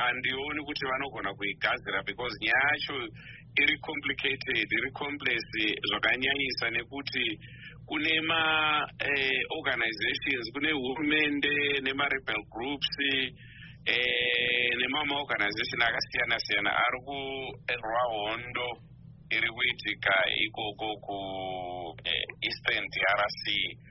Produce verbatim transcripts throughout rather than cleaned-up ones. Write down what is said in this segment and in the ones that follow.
handioni kuti vanogona kuigadzira because nyaya yacho iri complicated, iri complex zvakanyanyisa, nekuti kune ma eh, organizations, kune hurumende nema-rebel groups eh, nemama-organization akasiyana siyana ari kurwa hondo iri kuitika ikoko ku eh, Eastern D R C,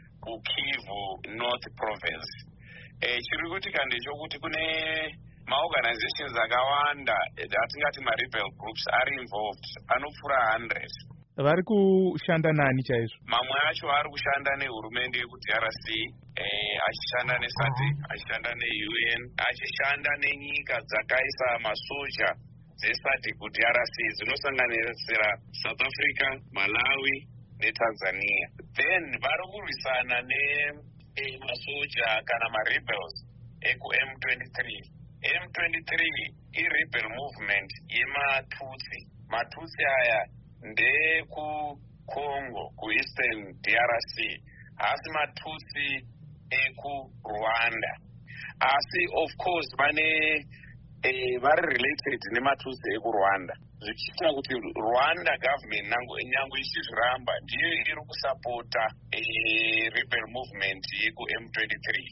kuKivu North Province. Eh, chiri kuitika ndechekuti kune ma-organizations akawanda atingati ma-rebel groups ari involved, anopfuura one hundred. Vari kushanda nani chaizvo? Mamwe acho ari kushanda nehurumende yeku-D R C, eh, achishanda neSADC, achishanda ne-U N, achishanda nenyika dzakaisa masoja dzeSADC ku-D R C dzinosanganisira South Africa, Malawi neTanzania. Then vari kurwisana nemasoja eh, kana ma-rebels eku-M twenty-three. M twenty-three i-rebel movement yematutsi. Matutsi aya ndeku Congo, ku Eastern D R C, hasi matutsi eku Rwanda. Asi of course vane eh, vari related nematutsi eku Rwanda, zvichiita kuti Rwanda government nango nyango ichizviramba ndiyo iri kusapota eh, rebel movement yeku M twenty-three.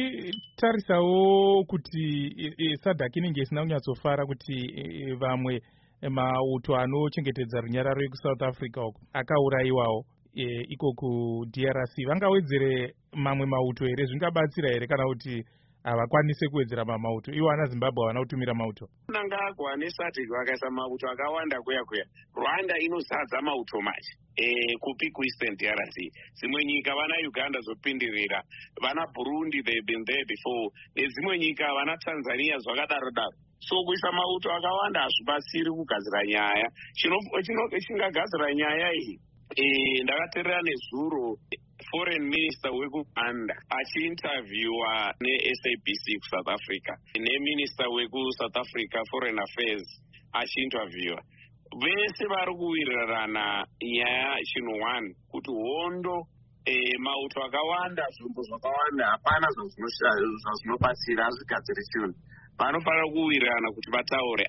Tarisawo kuti SADC inenge isina kunyatsofara kuti vamwe mauto anochengetedza runyararo yeku-South Africa uko akaurayiwawo e, iko ku-D R C. Vangawedzere mamwe mauto here? Zvingabatsira here kana kuti havakwanise kuwedzera mamauto? Iwo ana Zimbabwe havana kutumira mauto. Nanga agwa neSADC vakaisa mauto akawanda kuya kuya. Rwanda inozadza mauto machi e, kupi ku-Eastern D R C. Dzimwe nyika vana Uganda zopindirira, vana Burundi, they've been there before. Nedzimwe nyika vana Tanzania zvakadaro daro. So kuisa mauto akawanda hazvibatsiri kugadzira nyaya. Chingagadzira nyaya iyi, e, ndakateerera nezuro foreign minister weku-Rwanda achiinterviewa ne-S A B C ku-South Africa, ne-minister weku-South Africa foreign affairs achiinterviewa. Vese vari kuwirirana nyaya chinhu one, kuti hondo e, mauto akawanda, zvombo zvakawanda, hapana zvazvinobatsira, hazvigadziri chinhu. Vanofanira kuwirirana kuti vataure